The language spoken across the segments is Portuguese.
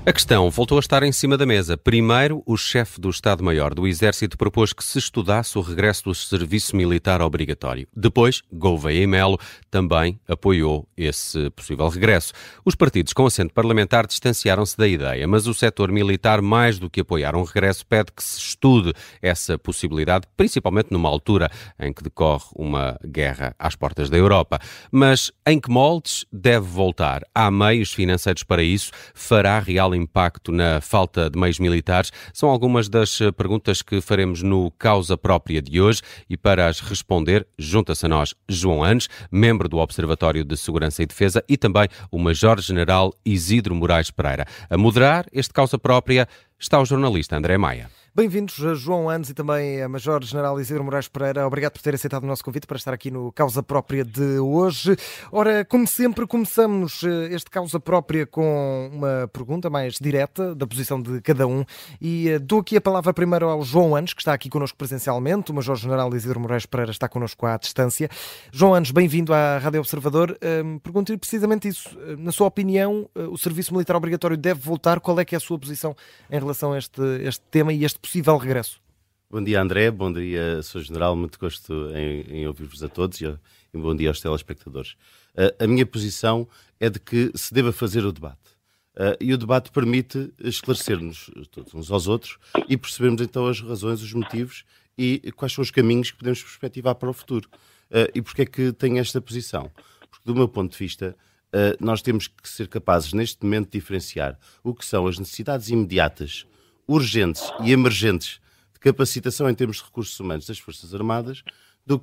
A questão voltou a estar em cima da mesa. Primeiro, o chefe do Estado-Maior do Exército propôs que se estudasse o regresso do serviço militar obrigatório. Depois, Gouveia e Melo também apoiou esse possível regresso. Os partidos com assento parlamentar distanciaram-se da ideia, mas o setor militar, mais do que apoiar um regresso, pede que se estude essa possibilidade, principalmente numa altura em que decorre uma guerra às portas da Europa. Mas em que moldes deve voltar? Há meios financeiros para isso? Fará real impacto na falta de meios militares? São algumas das perguntas que faremos no Causa Própria de hoje, e para as responder, junta-se a nós João Anes, membro do Observatório de Segurança e Defesa, e também o Major-General Isidro Moraes Pereira. A moderar este Causa Própria está o jornalista André Maia. Bem-vindos a João Anes e também a Major-General Isidro Moraes Pereira. Obrigado por ter aceitado o nosso convite para estar aqui no Causa Própria de hoje. Ora, como sempre, começamos este Causa Própria com uma pergunta mais direta da posição de cada um, e dou aqui a palavra primeiro ao João Anes, que está aqui connosco presencialmente. O Major-General Isidro Moraes Pereira está connosco à distância. João Anes, bem-vindo à Rádio Observador. Pergunto-lhe precisamente isso. Na sua opinião, o serviço militar obrigatório deve voltar? Qual é que é a sua posição em relação a este tema e este possível regresso? Bom dia, André, bom dia, Sr. General, muito gosto em ouvir-vos a todos e bom dia aos telespectadores. A minha posição é de que se deva fazer o debate. E o debate permite esclarecer-nos todos uns aos outros e percebermos então as razões, os motivos e quais são os caminhos que podemos perspectivar para o futuro. E porquê é que tenho esta posição? Porque, do meu ponto de vista, nós temos que ser capazes, neste momento, de diferenciar o que são as necessidades imediatas, urgentes e emergentes de capacitação em termos de recursos humanos das Forças Armadas do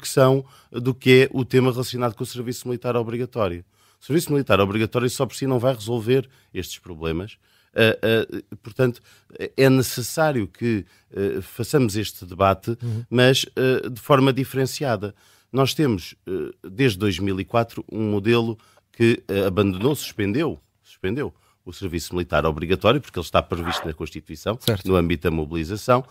que é o tema relacionado com o serviço militar obrigatório. O serviço militar obrigatório só por si não vai resolver estes problemas. Portanto, é necessário que façamos este debate, mas de forma diferenciada. Nós temos, desde 2004, um modelo que suspendeu o serviço militar obrigatório, porque ele está previsto na Constituição, certo, no âmbito da mobilização,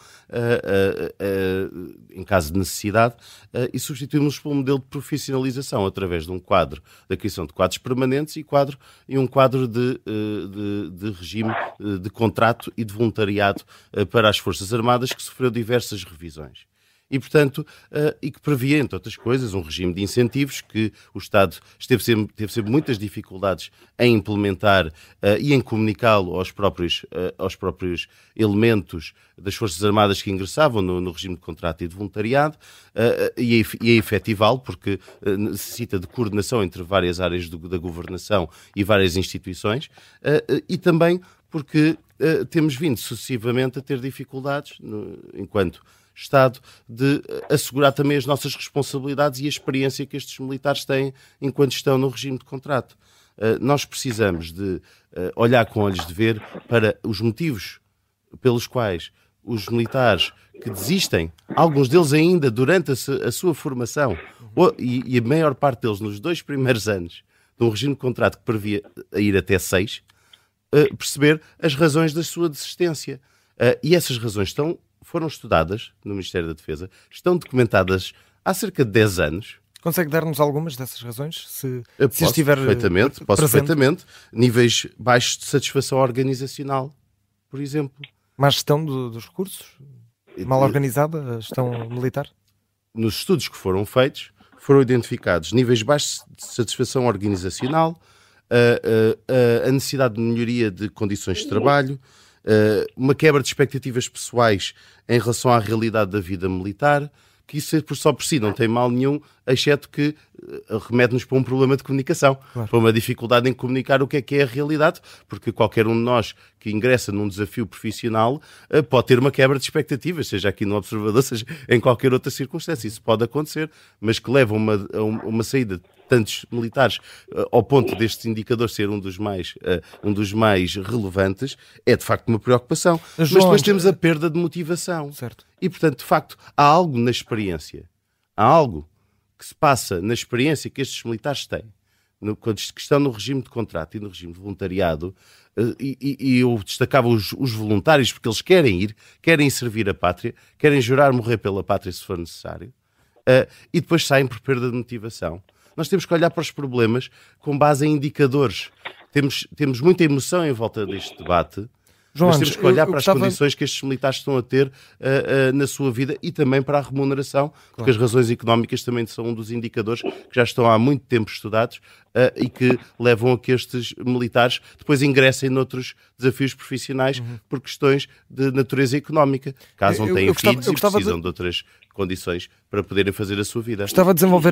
em caso de necessidade, e substituímos por um modelo de profissionalização através de um quadro, da criação de quadros permanentes e um quadro de regime de contrato e de voluntariado para as Forças Armadas, que sofreu diversas revisões. E, portanto, e que previa, entre outras coisas, um regime de incentivos que o Estado teve sempre muitas dificuldades em implementar e em comunicá-lo aos próprios elementos das Forças Armadas que ingressavam no regime de contrato e de voluntariado, e a efetivá-lo, porque necessita de coordenação entre várias áreas da governação e várias instituições, e também porque temos vindo sucessivamente a ter dificuldades, enquanto Estado, de assegurar também as nossas responsabilidades e a experiência que estes militares têm enquanto estão no regime de contrato. Nós precisamos de olhar com olhos de ver para os motivos pelos quais os militares que desistem, alguns deles ainda durante a sua formação, e a maior parte deles nos 2 primeiros anos de um regime de contrato que previa a ir até 6, perceber as razões da sua desistência. E essas razões foram estudadas no Ministério da Defesa, estão documentadas há cerca de 10 anos. Consegue dar-nos algumas dessas razões? Se estiver posso perfeitamente. Níveis baixos de satisfação organizacional, por exemplo. Má gestão dos recursos? Mal organizada a gestão militar? Nos estudos que foram feitos, foram identificados níveis baixos de satisfação organizacional, a necessidade de melhoria de condições de trabalho, uma quebra de expectativas pessoais em relação à realidade da vida militar, que isso só por si não tem mal nenhum, exceto que remete-nos para um problema de comunicação, claro, para uma dificuldade em comunicar o que é a realidade, porque qualquer um de nós que ingressa num desafio profissional pode ter uma quebra de expectativas, seja aqui no Observador, seja em qualquer outra circunstância. Isso pode acontecer, mas que leva a uma saída de tantos militares ao ponto deste indicador ser um dos mais relevantes, é de facto uma preocupação. Mas depois temos a perda de motivação. Certo. E, portanto, de facto, há algo na experiência, há algo que se passa na experiência que estes militares têm, quando estão no regime de contrato e no regime de voluntariado, e eu destacava os voluntários, porque eles querem servir a pátria, querem jurar morrer pela pátria se for necessário, e depois saem por perda de motivação. Nós temos que olhar para os problemas com base em indicadores. Temos muita emoção em volta deste debate, João, mas temos que olhar para as condições que estes militares estão a ter na sua vida e também para a remuneração, porque as razões económicas também são um dos indicadores que já estão há muito tempo estudados e que levam a que estes militares depois ingressem noutros desafios profissionais por questões de natureza económica, caso não tenham filhos e precisam de outras condições para poderem fazer a sua vida. Gostava de desenvolver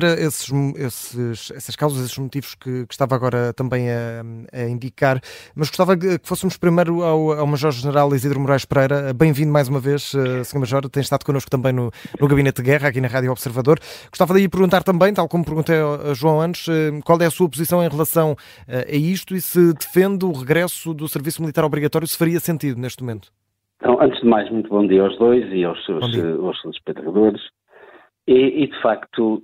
essas causas, esses motivos que estava agora também a indicar, mas gostava que fôssemos primeiro ao Major-General Isidro Moraes Pereira. Bem-vindo mais uma vez, Sr. Major, tem estado connosco também no Gabinete de Guerra, aqui na Rádio Observador. Gostava de lhe perguntar também, tal como perguntei a João antes, qual é a sua posição em relação a isto e se defende o regresso do serviço militar obrigatório, se faria sentido neste momento. Então, antes de mais, muito bom dia aos dois e aos seus espectadores. E, de facto,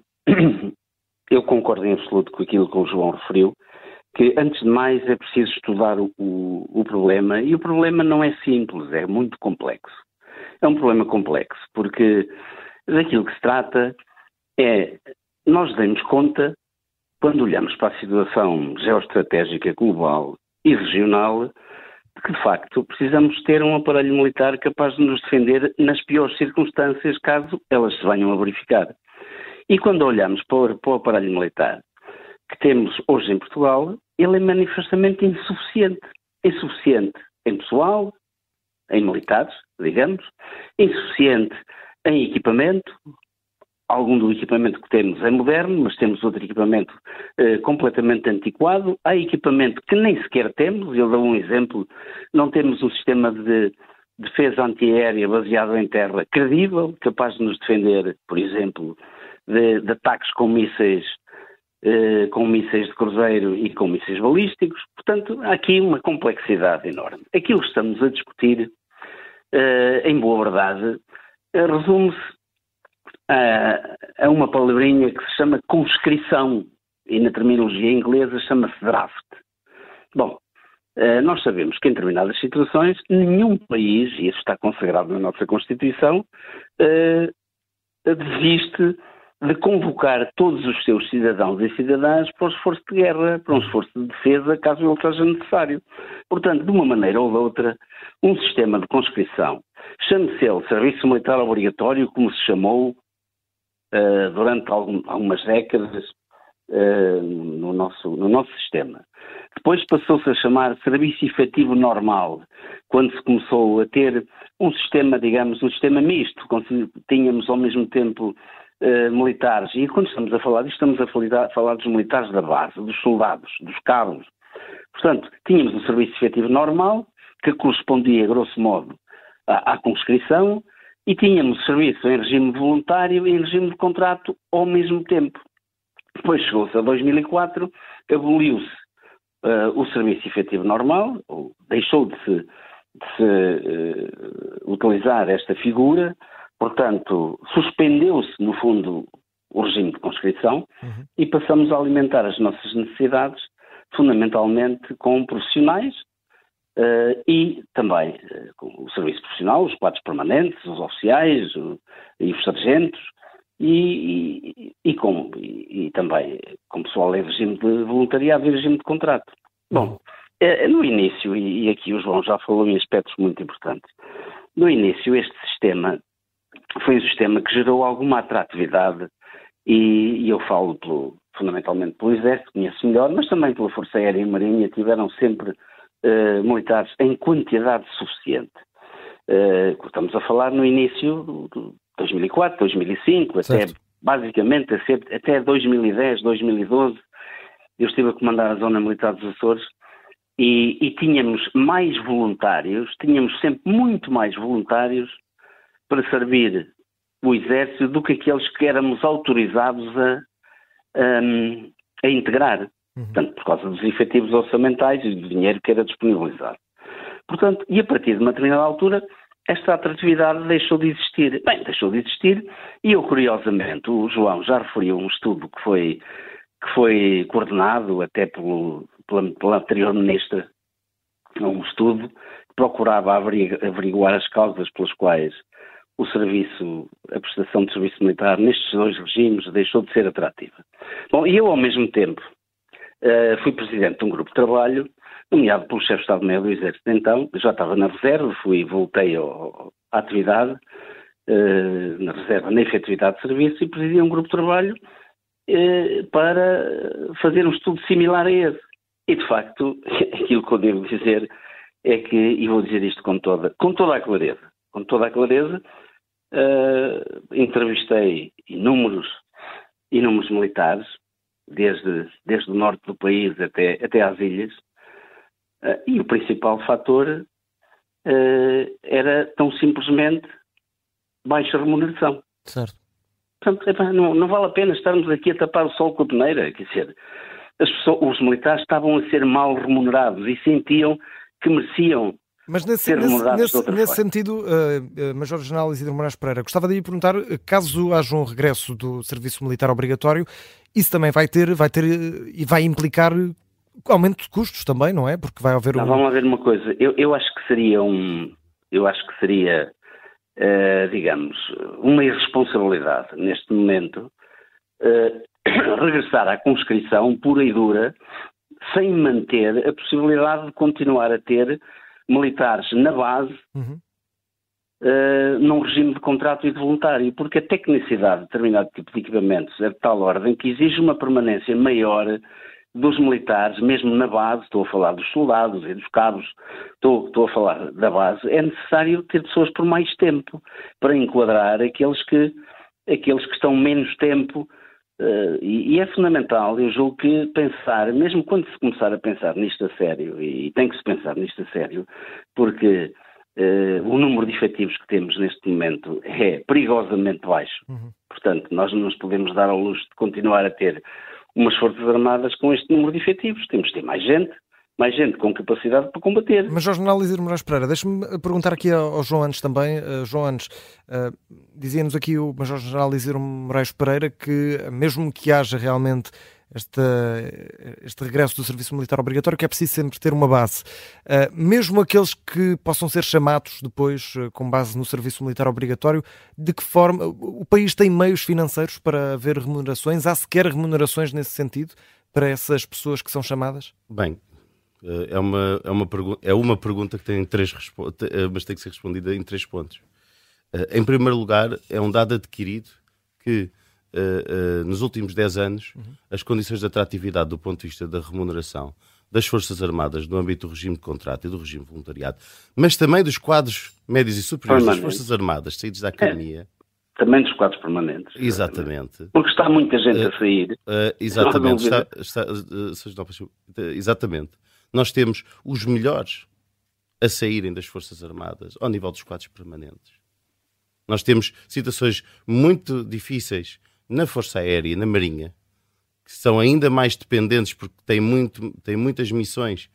eu concordo em absoluto com aquilo que o João referiu, que, antes de mais, é preciso estudar o problema. E o problema não é simples, é muito complexo. É um problema complexo, porque daquilo que se trata é, nós damos conta, quando olhamos para a situação geoestratégica global e regional, que de facto precisamos ter um aparelho militar capaz de nos defender nas piores circunstâncias, caso elas se venham a verificar. E quando olhamos para o aparelho militar que temos hoje em Portugal, ele é manifestamente insuficiente. Insuficiente em pessoal, em militares, digamos, insuficiente em equipamento. Algum do equipamento que temos é moderno, mas temos outro equipamento completamente antiquado. Há equipamento que nem sequer temos. Eu dou um exemplo. Não temos um sistema de defesa antiaérea baseado em terra credível, capaz de nos defender, por exemplo, de ataques com mísseis de cruzeiro e com mísseis balísticos. Portanto, há aqui uma complexidade enorme. Aquilo que estamos a discutir, em boa verdade, resume-se a uma palavrinha que se chama conscrição, e na terminologia inglesa chama-se draft. Bom, nós sabemos que em determinadas situações nenhum país, e isso está consagrado na nossa Constituição, desiste de convocar todos os seus cidadãos e cidadãs para um esforço de guerra, para um esforço de defesa, caso ele seja necessário. Portanto, de uma maneira ou de outra, um sistema de conscrição, chame-se ele Serviço Militar Obrigatório, como se chamou durante algumas décadas no nosso sistema. Depois passou-se a chamar Serviço Efetivo Normal, quando se começou a ter um sistema, digamos, um sistema misto, tínhamos ao mesmo tempo militares, e quando estamos a falar disto, estamos a falar dos militares da base, dos soldados, dos cabos. Portanto, tínhamos um Serviço Efetivo Normal, que correspondia, grosso modo, à conscrição, e tínhamos serviço em regime voluntário e em regime de contrato ao mesmo tempo. Depois chegou-se a 2004, aboliu-se o serviço efetivo normal, ou deixou de se utilizar esta figura, portanto, suspendeu-se, no fundo, o regime de conscrição e passamos a alimentar as nossas necessidades, fundamentalmente com profissionais, e também com o serviço profissional, os quadros permanentes, os oficiais e os sargentos, e também com pessoal em regime de voluntariado e regime de contrato. Bom, no início, e aqui o João já falou em aspectos muito importantes, no início este sistema foi um sistema que gerou alguma atratividade, e eu falo fundamentalmente pelo Exército, conheço melhor, mas também pela Força Aérea e Marinha, tiveram sempre militares em quantidade suficiente. Estamos a falar no início de 2004, 2005, basicamente até 2010, 2012, eu estive a comandar a Zona Militar dos Açores e tínhamos mais voluntários, tínhamos sempre muito mais voluntários para servir o Exército do que aqueles que éramos autorizados a integrar. Portanto, por causa dos efetivos orçamentais e do dinheiro que era disponibilizado. Portanto, e a partir de uma determinada altura, esta atratividade deixou de existir. Bem, deixou de existir e eu, curiosamente, o João já referiu um estudo que foi coordenado até pela anterior ministra, um estudo que procurava averiguar as causas pelas quais a prestação de serviço militar nestes dois regimes deixou de ser atrativa. Bom, e eu, ao mesmo tempo, fui presidente de um grupo de trabalho nomeado pelo chefe de Estado-Maior do Exército. Então, já estava na reserva, voltei à atividade, na reserva, na efetividade de serviço, e presidi um grupo de trabalho para fazer um estudo similar a esse. E, de facto, aquilo que eu devo dizer é que, e vou dizer isto com toda a clareza, entrevistei inúmeros militares, desde o norte do país até às ilhas, e o principal fator era tão simplesmente baixa remuneração. Certo. Portanto, não vale a pena estarmos aqui a tapar o sol com a peneira. Quer dizer, os militares estavam a ser mal remunerados e sentiam que mereciam. Mas ser remunerados de outra nesse forma. sentido, Major-General Isidro Moraes Pereira, gostava de lhe perguntar, caso haja um regresso do serviço militar obrigatório, isso também vai ter e vai implicar aumento de custos também, não é? Porque vai haver Vamos lá ver uma coisa. Eu acho que seria digamos, uma irresponsabilidade neste momento regressar à conscrição pura e dura sem manter a possibilidade de continuar a ter militares na base num regime de contrato e de voluntário, porque a tecnicidade de determinado tipo de equipamentos é de tal ordem que exige uma permanência maior dos militares, mesmo na base. Estou a falar dos soldados e dos cabos, estou a falar da base. É necessário ter pessoas por mais tempo para enquadrar aqueles que estão menos tempo, e é fundamental, eu julgo que pensar, mesmo quando se começar a pensar nisto a sério, e tem que se pensar nisto a sério, porque o número de efetivos que temos neste momento é perigosamente baixo. Portanto, nós não nos podemos dar ao luxo de continuar a ter umas Forças Armadas com este número de efetivos. Temos de ter mais gente com capacidade para combater. Mas, Jorge Isidro Moraes Pereira, deixa-me perguntar aqui ao João Anes também. João Anes, dizia-nos aqui o Major-General Isidro Moraes Pereira que, mesmo que haja realmente este regresso do serviço militar obrigatório, que é preciso sempre ter uma base. Mesmo aqueles que possam ser chamados depois com base no serviço militar obrigatório, de que forma o país tem meios financeiros para haver remunerações? Há sequer remunerações nesse sentido para essas pessoas que são chamadas? Bem, é uma pergunta que tem mas tem que ser respondida em 3 pontos. Em primeiro lugar, é um dado adquirido que nos últimos 10 anos, as condições de atratividade do ponto de vista da remuneração das Forças Armadas no âmbito do regime de contrato e do regime de voluntariado, mas também dos quadros médios e superiores das Forças Armadas saídos da Academia. Também dos quadros permanentes. Exatamente. Porque está muita gente a sair. Exatamente. Exatamente. Nós temos os melhores a saírem das Forças Armadas ao nível dos quadros permanentes. Nós temos situações muito difíceis na Força Aérea e na Marinha, que são ainda mais dependentes porque têm muitas missões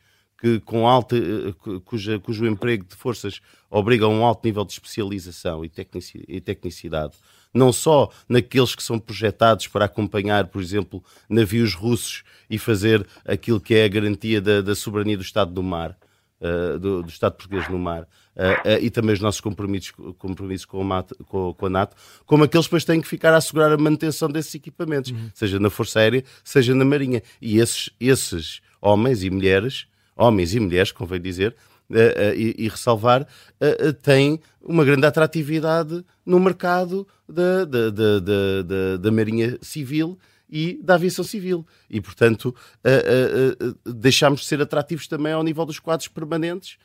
cujo emprego de forças obriga a um alto nível de especialização e tecnicidade. Não só naqueles que são projetados para acompanhar, por exemplo, navios russos e fazer aquilo que é a garantia da soberania do Estado do mar, do Estado português no mar, e também os nossos compromissos com a NATO, como aqueles que depois têm que ficar a assegurar a manutenção desses equipamentos, seja na Força Aérea, seja na Marinha. E esses homens e mulheres, convém dizer, e ressalvar, têm uma grande atratividade no mercado da Marinha Civil e da aviação civil. E, portanto, deixámos de ser atrativos também ao nível dos quadros permanentes,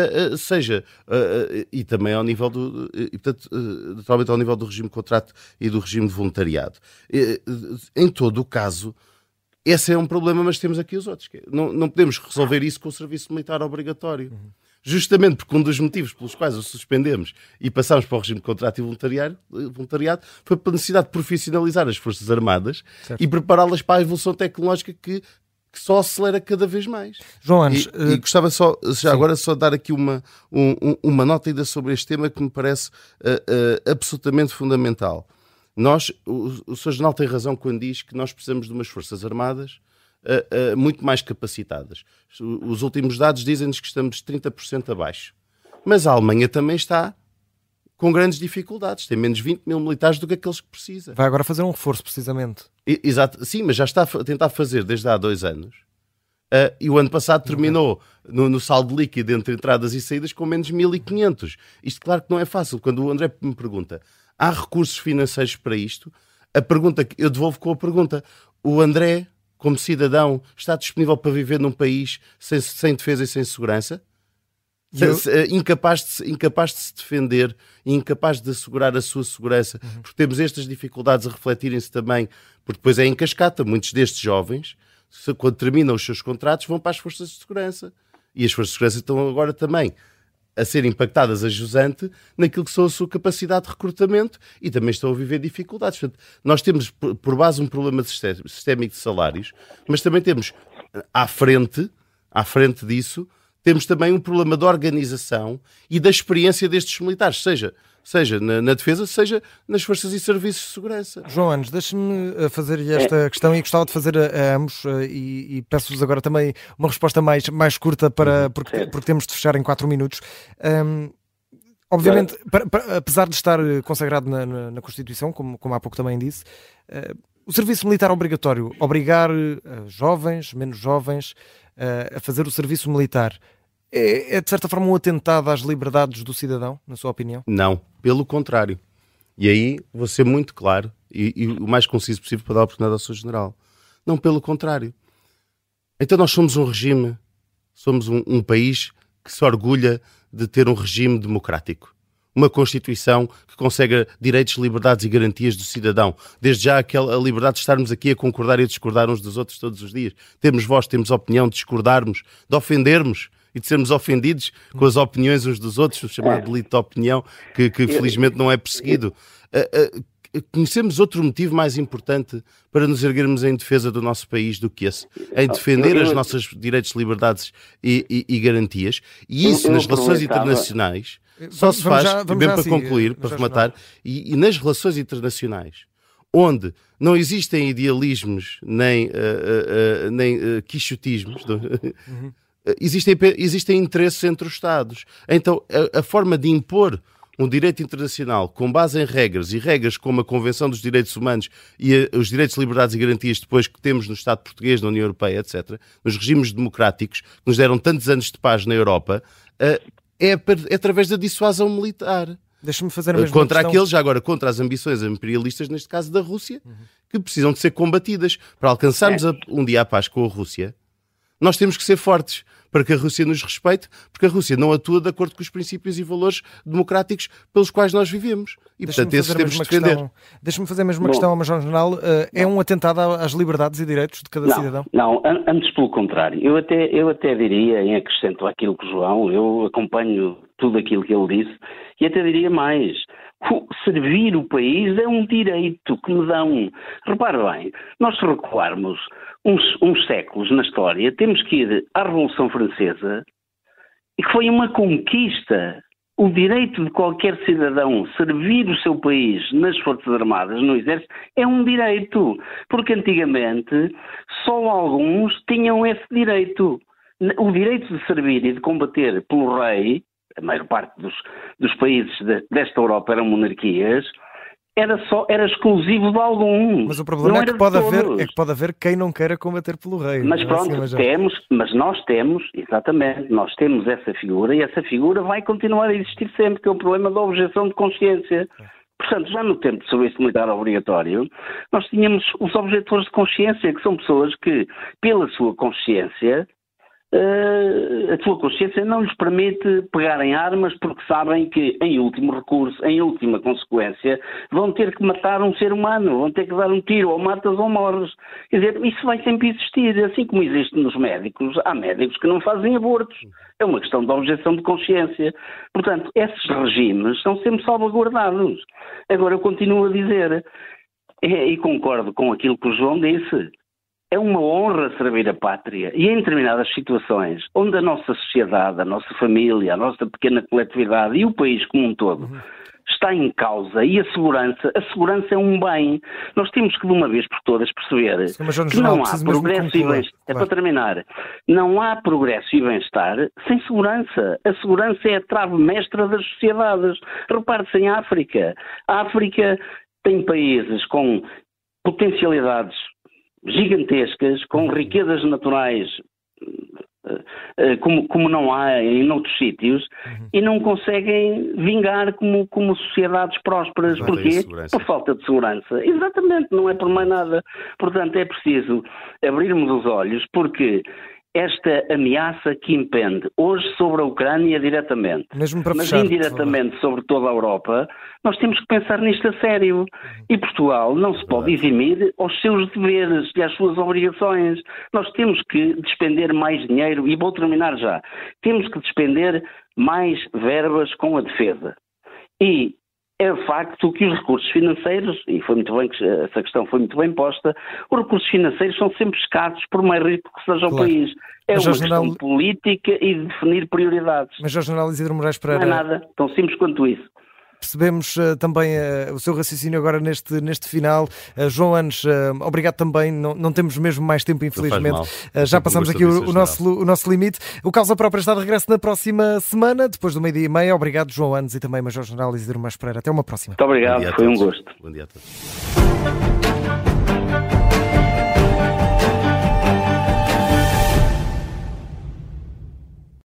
e também ao nível naturalmente ao nível do regime de contrato e do regime de voluntariado. Em todo o caso, esse é um problema, mas temos aqui os outros. Não podemos resolver isso com o serviço militar obrigatório. Justamente porque um dos motivos pelos quais o suspendemos e passámos para o regime de contrato e voluntariado foi pela necessidade de profissionalizar as Forças Armadas, certo, e prepará-las para a evolução tecnológica que só acelera cada vez mais. João Anes, e gostava agora só de dar aqui uma nota ainda sobre este tema que me parece absolutamente fundamental. O Sr. General tem razão quando diz que nós precisamos de umas Forças Armadas muito mais capacitadas. Os últimos dados dizem-nos que estamos 30% abaixo. Mas a Alemanha também está com grandes dificuldades. Tem menos 20 mil militares do que aqueles que precisa. Vai agora fazer um reforço, precisamente. Exato. Sim, mas já está a tentar fazer desde há 2 anos E o ano passado terminou no saldo líquido entre entradas e saídas com menos 1.500. Isto, claro que não é fácil. Quando o André me pergunta, há recursos financeiros para isto? A pergunta que eu devolvo com a pergunta, o André, como cidadão, está disponível para viver num país sem defesa e sem segurança? Incapaz de se defender, incapaz de assegurar a sua segurança, porque temos estas dificuldades a refletirem-se também, porque depois é em cascata. Muitos destes jovens, quando terminam os seus contratos, vão para as forças de segurança. E as forças de segurança estão agora também a ser impactadas a jusante naquilo que são a sua capacidade de recrutamento e também estão a viver dificuldades. Portanto, nós temos por base um problema sistémico de salários, mas também temos à frente disso, temos também um problema de organização e da experiência destes militares, seja na defesa, seja nas forças e serviços de segurança. João Anos, deixe-me fazer-lhe esta questão e gostava de fazer a ambos e peço-vos agora também uma resposta mais curta porque temos de fechar em 4 minutos. Obviamente, apesar de estar consagrado na Constituição, como há pouco também disse, o serviço militar obrigatório, obrigar jovens, menos jovens, a fazer o serviço militar, é de certa forma um atentado às liberdades do cidadão, na sua opinião? Não, pelo contrário. E aí vou ser muito claro e o mais conciso possível para dar a oportunidade ao Sr. General. Não, pelo contrário. Então nós somos um regime, somos um país que se orgulha de ter um regime democrático. Uma Constituição que consegue direitos, liberdades e garantias do cidadão. Desde já a liberdade de estarmos aqui a concordar e a discordar uns dos outros todos os dias. Temos voz, temos opinião, de discordarmos, de ofendermos e de sermos ofendidos com as opiniões uns dos outros, o chamado delito de opinião, que felizmente não é perseguido. Conhecemos outro motivo mais importante para nos erguermos em defesa do nosso país do que esse, em defender os nossos direitos, liberdades e garantias, e isso nas relações internacionais só se faz, mesmo para concluir, para rematar, e nas relações internacionais, onde não existem idealismos nem quixotismos, existem interesses entre os Estados. Então a forma de impor um direito internacional com base em regras, e regras como a Convenção dos Direitos Humanos e os direitos, liberdades e garantias depois que temos no Estado português, na União Europeia, etc., nos regimes democráticos que nos deram tantos anos de paz na Europa, é através da dissuasão militar. Deixa-me fazer a mesma contra questão. aqueles, já agora contra as ambições imperialistas, neste caso da Rússia, que precisam de ser combatidas. Para alcançarmos um dia a paz com a Rússia, nós temos que ser fortes para que a Rússia nos respeite, porque a Rússia não atua de acordo com os princípios e valores democráticos pelos quais nós vivemos. E, portanto, esses temos de defender. Deixa-me fazer a mesma questão, Major General. É um atentado às liberdades e direitos de cada cidadão? Não, antes pelo contrário. Eu até diria, em acrescento àquilo que o João, eu acompanho tudo aquilo que ele disse, e até diria mais. Servir o país é um direito que me dão. Repare bem, nós se recuarmos uns séculos na história, temos que ir à Revolução Francesa, e que foi uma conquista. O direito de qualquer cidadão servir o seu país nas Forças Armadas, no Exército, é um direito. Porque antigamente só alguns tinham esse direito. O direito de servir e de combater pelo rei, a maior parte dos países desta Europa eram monarquias, era exclusivo de alguns. Mas o problema é que pode haver quem não queira combater pelo rei. Mas pronto, nós temos essa figura, e essa figura vai continuar a existir sempre, que é o problema da objeção de consciência. Portanto, já no tempo de serviço militar obrigatório, nós tínhamos os objetores de consciência, que são pessoas que, pela sua consciência, a sua consciência não lhes permite pegarem armas, porque sabem que, em último recurso, em última consequência, vão ter que matar um ser humano, vão ter que dar um tiro, ou matas ou morres. Quer dizer, isso vai sempre existir, assim como existe nos médicos. Há médicos que não fazem abortos. É uma questão de objeção de consciência. Portanto, esses regimes são sempre salvaguardados. Agora, eu continuo a dizer, e concordo com aquilo que o João disse, é uma honra servir a pátria, e em determinadas situações onde a nossa sociedade, a nossa família, a nossa pequena coletividade e o país como um todo está em causa, e a segurança é um bem. Nós temos que de uma vez por todas perceber que não há progresso e bem-estar. É para terminar. Não há progresso e bem-estar sem segurança. A segurança é a trave mestra das sociedades. Repare-se em África. A África tem países com potencialidades gigantescas, com riquezas naturais como não há em outros sítios, e não conseguem vingar como sociedades prósperas. Porquê? Por falta de segurança. Exatamente, não é por mais nada. Portanto, é preciso abrirmos os olhos, porque esta ameaça que impende hoje sobre a Ucrânia diretamente, mas indiretamente sobre toda a Europa, nós temos que pensar nisto a sério. E Portugal não se pode eximir aos seus deveres e às suas obrigações. Nós temos que despender mais dinheiro, e vou terminar já. Temos que despender mais verbas com a defesa. E é facto que os recursos financeiros, e foi muito bem que essa questão foi muito bem posta, os recursos financeiros são sempre escassos, por mais rico que seja o país. É uma questão política e de definir prioridades. Mas, Jorge General Isidro Moraes Pereira... Não é nada tão simples quanto isso. Percebemos também o seu raciocínio agora neste final. João Anes, obrigado também. Não temos mesmo mais tempo, infelizmente. Já passamos aqui o nosso limite. O Causa Própria está de regresso na próxima semana, depois do 12h30. Obrigado, João Anes, e também Major General Isidro Moraes Pereira. Até uma próxima. Muito obrigado, foi um gosto. Bom dia a todos.